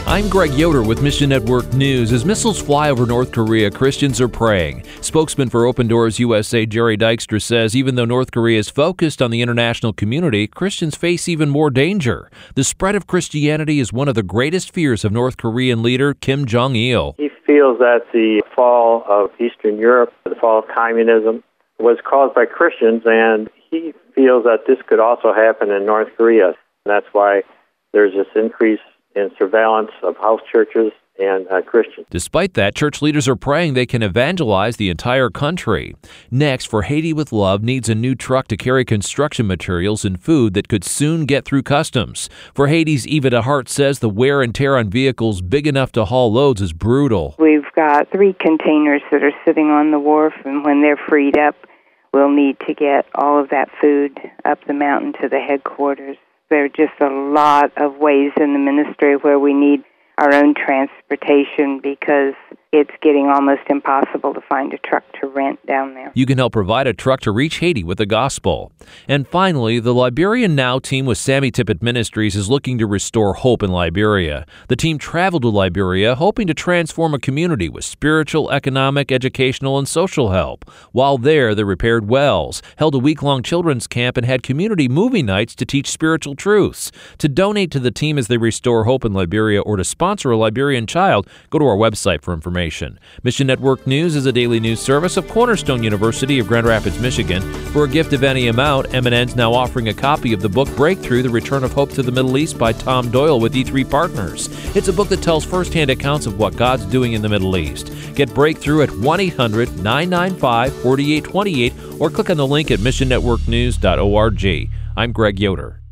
I'm Greg Yoder with Mission Network News. As missiles fly over North Korea, Christians are praying. Spokesman for Open Doors USA, Jerry Dykstra, says even though North Korea is focused on the international community, Christians face even more danger. The spread of Christianity is one of the greatest fears of North Korean leader Kim Jong-il. He feels that the fall of Eastern Europe, the fall of communism, was caused by Christians, and he feels that this could also happen in North Korea. That's why there's this increase in surveillance of house churches and Christians. Despite that, church leaders are praying they can evangelize the entire country. Next, For Haiti with Love needs a new truck to carry construction materials and food that could soon get through customs. For Haiti's Eva DeHart says the wear and tear on vehicles big enough to haul loads is brutal. We've got 3 containers that are sitting on the wharf, and when they're freed up, we'll need to get all of that food up the mountain to the headquarters. There are just a lot of ways in the ministry where we need our own transportation because it's getting almost impossible to find a truck to rent down there. You can help provide a truck to reach Haiti with the gospel. And finally, the Liberian Now team with Sammy Tippett Ministries is looking to restore hope in Liberia. The team traveled to Liberia hoping to transform a community with spiritual, economic, educational, and social help. While there, they repaired wells, held a week-long children's camp, and had community movie nights to teach spiritual truths. To donate to the team as they restore hope in Liberia or to sponsor a Liberian child, go to our website for information. Mission Network News is a daily news service of Cornerstone University of Grand Rapids, Michigan. For a gift of any amount, M&N's now offering a copy of the book Breakthrough, The Return of Hope to the Middle East by Tom Doyle with E3 Partners. It's a book that tells firsthand accounts of what God's doing in the Middle East. Get Breakthrough at 1-800-995-4828 or click on the link at missionnetworknews.org. I'm Greg Yoder.